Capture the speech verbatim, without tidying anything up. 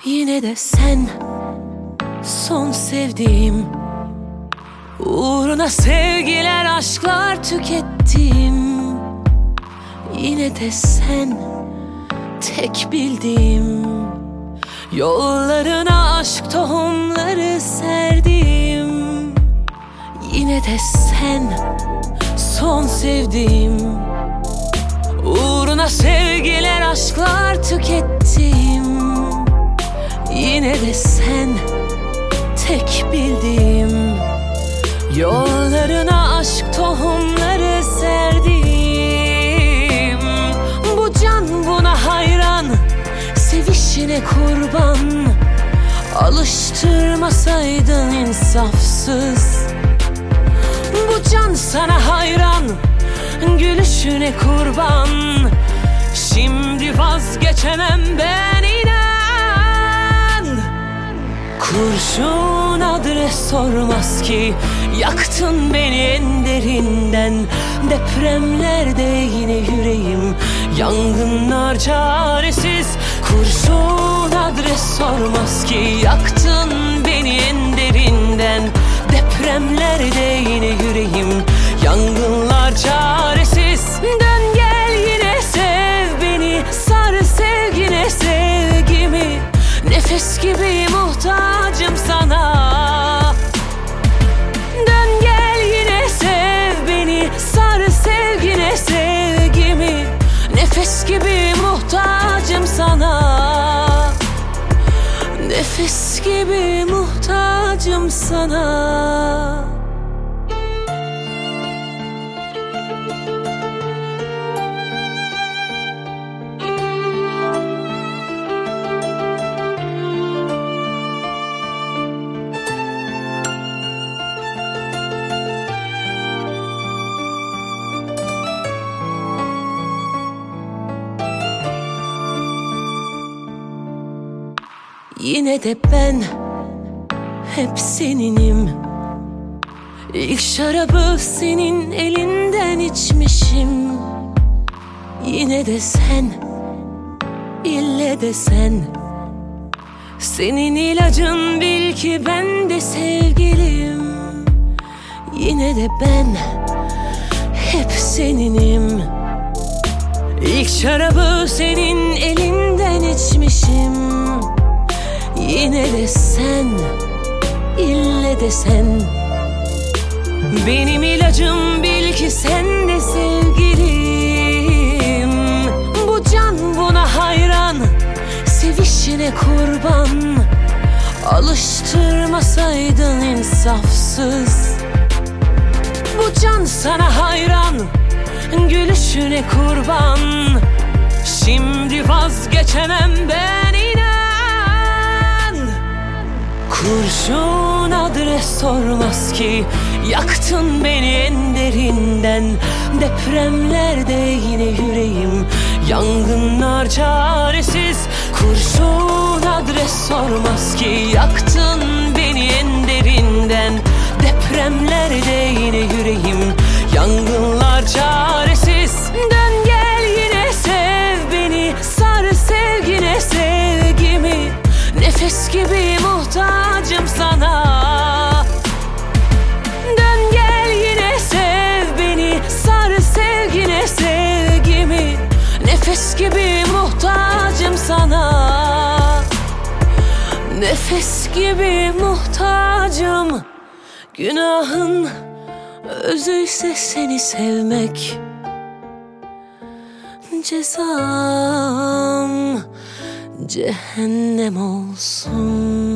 Yine de sen son sevdiğim, uğruna sevgiler aşklar tükettim. Yine de sen tek bildiğim, yollarına aşk tohumları serdim. Yine de sen son sevdiğim, uğruna sevgiler aşklar tükettim. Yine de sen tek bildiğim, yollarına aşk tohumları serdim. Bu can buna hayran, sevişine kurban. Alıştırmasaydın insafsız. Bu can sana hayran, gülüşüne kurban. Şimdi vazgeçemem ben, inan. Kurşun adres sormaz ki, yaktın beni en derinden. Depremlerde yine yüreğim, yangınlar çaresiz. Kurşun adres sormaz ki, yaktın beni en derinden. Depremlerde yine yüreğim, yangınlar çaresiz. Dön gel yine sev beni, sar sevgine sevgimi. Nefes gibi muhtacım sana. Dön gel yine sev beni, sar sevgine sevgimi. Nefes gibi muhtacım sana. Nefes gibi muhtacım sana. Yine de ben hep seninim. İlk şarabı senin elinden içmişim. Yine de sen, ille de sen. Senin ilacın bil ki ben de sevgilim. Yine de ben hep seninim. İlk şarabı senin elinden içmişim. Yine de sen, ille de sen. Benim ilacım bil ki sen de sevgilim. Bu can buna hayran, sevişine kurban. Alıştırmasaydın insafsız. Bu can sana hayran, gülüşüne kurban. Şimdi vazgeçemem ben, inan. Kurşun adres sormaz ki, yaktın beni en derinden. Depremlerde yine yüreğim, yangınlar çaresiz. Kurşun adres sormaz ki, yaktın beni en derinden. Depremlerde yine yüreğim, yangınlar çaresiz. Dön gel yine sev beni, sar sevgine sevgimi. Nefes gibi muhtacım sana. Dön gel yine sev beni, sar sevgine sevgimi. Nefes gibi muhtacım sana. Nefes gibi muhtacım. Günahın özüyse seni sevmek, cezam cehennem olsun.